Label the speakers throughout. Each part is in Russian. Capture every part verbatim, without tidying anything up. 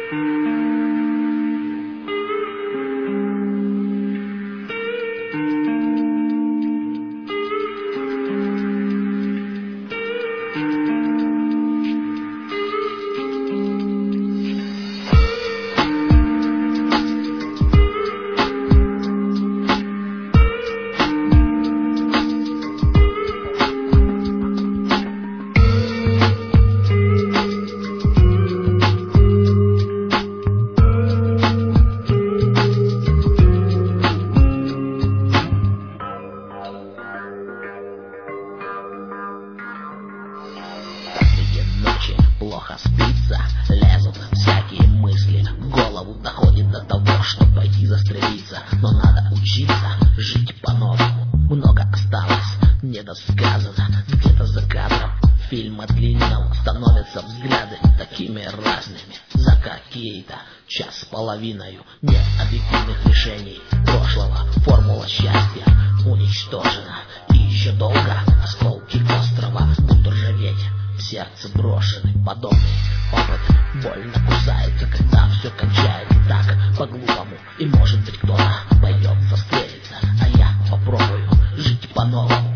Speaker 1: Плохо спится, лезут всякие мысли, в голову доходит до того, что пойти застрелиться. Но надо учиться жить по-новому, много осталось недосказано. Где-то за кадром фильма длинного становятся взгляды такими разными. За какие-то час с половиною нет объективных решений прошлого. Формула счастья уничтожена, и еще долго осколки острова будут ржаветь. В сердце брошены подобный опыт, больно кусается, когда все кончается так по-глупому. И может быть кто-то пойдет застрелиться, а я попробую жить по-новому.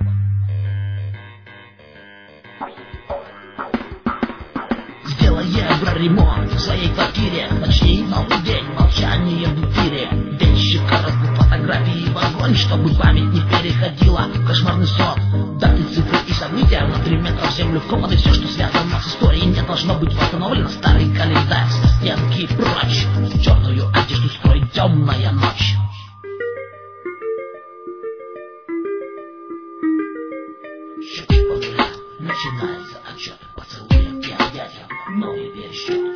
Speaker 1: Сделай евроремонт в своей квартире, начни новый день молчанием в эфире. Вещи, коробку, фотографии в огонь, чтобы память не переходила в кошмарный сон. Даты, цифры и события на три метра в землю вкопаны. Все, что связано с историей, не должно быть восстановлено. Старый календарь со стенки прочь, черную одежду скрой темная ночь. Чуть погода, начинается отчет, поцелуем и объятием, новый пересчет.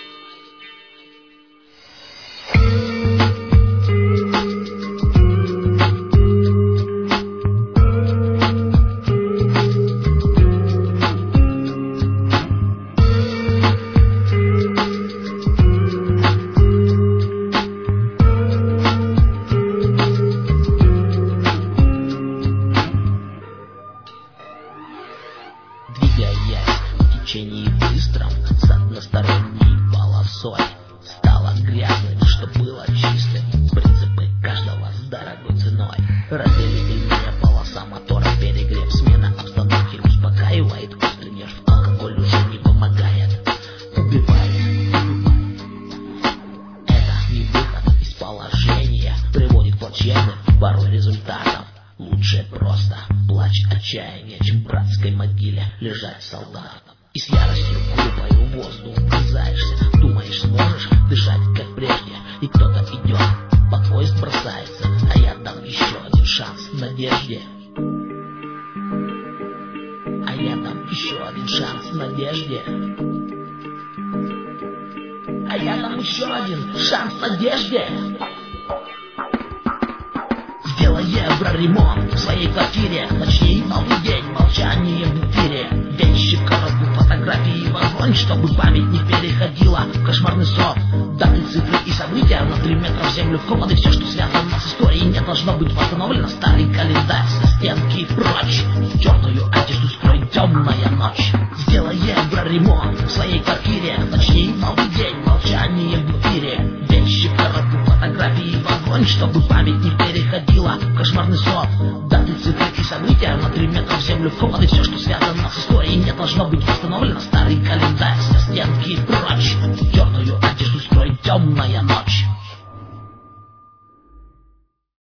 Speaker 1: Двигаясь в течение быстром с односторонней полосой, стало грязным, что было чистым. Принципы каждого с дорогой ценой. Разделительная полоса мотора, перегрев, смена обстановки успокаивает острый нерв. Алкоголь уже не помогает, убивает. Это не выход из положения, приводит к плачевным порой результатам. Лучше просто плачь отчаяния, чем в братской могиле лежать солдатом. И с яростью глупою в воздух вгрызаешься, думаешь, сможешь дышать как прежде. И кто-то идет, по поезд бросается, а я дам еще один шанс надежде. А я дам еще один шанс надежде. А я дам еще один шанс надежде. Сделай евроремонт в своей квартире, начни новый день молчанием в эфире. Вещи, коробку, фотографии в огонь, чтобы память не переходила в кошмарный сон. Даты, цифры и события на три метра в землю вкопаны. Все, что связано с историей, не должно быть восстановлено. Старый календарь со стенки прочь, черную одежду скрой темная ночь. Сделай евроремонт в своей квартире, начни новый день молчанием в эфире. Вещи, коробку, фотографии в огонь, чтобы память не переходила в кошмарный сон. Даты, цифры и события на три метра в землю вкопаны. Все, что связано с историей, не должно быть восстановлено. Старый календарь со стенки прочь, черную одежду скрой темная ночь.